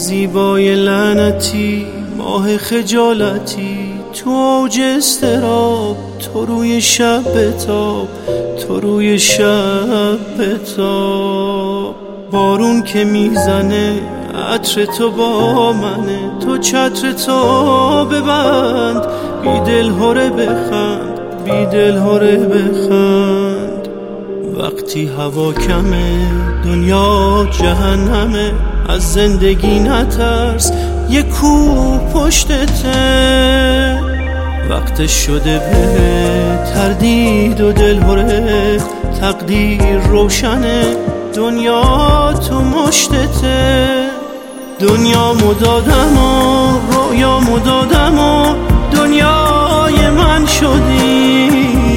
زیبای لعنتی، ماه خجالتی، تو اوج اضطراب، تو روی شب بتاب، تو روی شب بتاب. بارون که میزنه عطر تو با منه، تو چتر تو ببند، بی دل هره بخند، بی دل هره بخند. وقتی هوا کمه دنیا جهنمه، از زندگی نترس یه کوه پشتته. وقتش شده به تردید و دل هره، تقدیر روشنه، دنیا تو مشتته. دنیا مدادم و رویا مدادم و دنیای من شدی،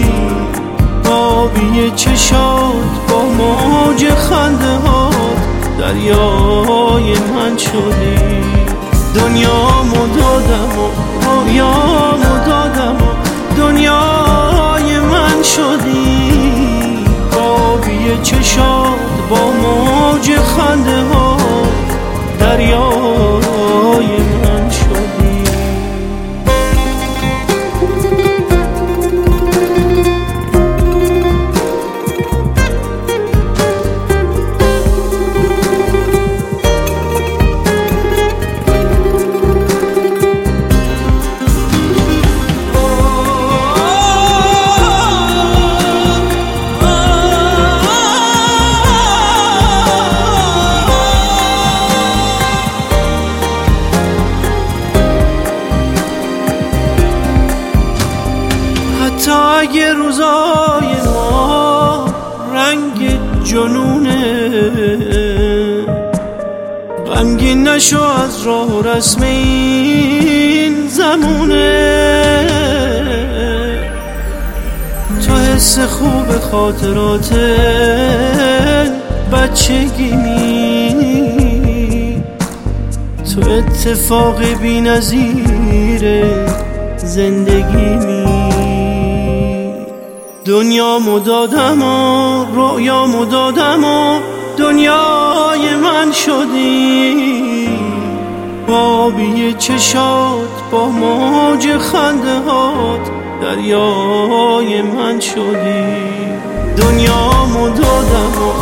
آبی چشات با موج خنده هات دریای من شدی. دنیا مدادم و رویا مدادم و دنیای من شدی، آبی چشات با موج خنده هات دریای من شدی. تا اگه روزای ما رنگ جنونه، غمگین نشو از راه و رسم این زمونه. تو حس خوب خاطرات بچگی می، تو اتفاق بی نظیر زندگی می. دنیا مدادم و رویا مدادم و دنیای من شدی، آبی چشات با موج خنده هات دریای من شدی. دنیا مدادم و